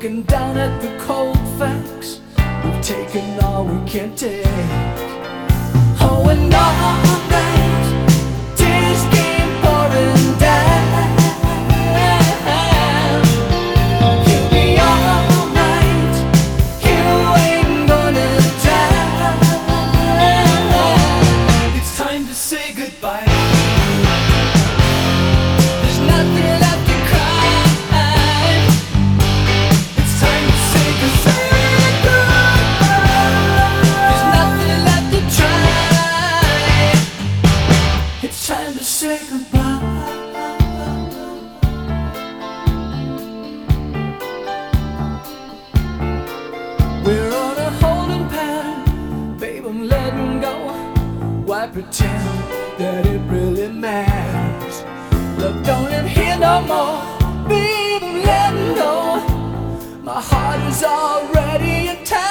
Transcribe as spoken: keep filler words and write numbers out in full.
looking down at the cold facts. We've taken all we can take. Oh, and all night tears came pouring down. You'll be alright, you ain't gonna die. It's time to say goodbye. There's nothing left to cry. It's time to say goodbye. There's nothing left to try. It's time to say goodbye. We're on a holding pattern, babe, I'm letting go. Why pretend that it really matters? Love don't live here no more, babe, I'm letting go. My heart is already attached.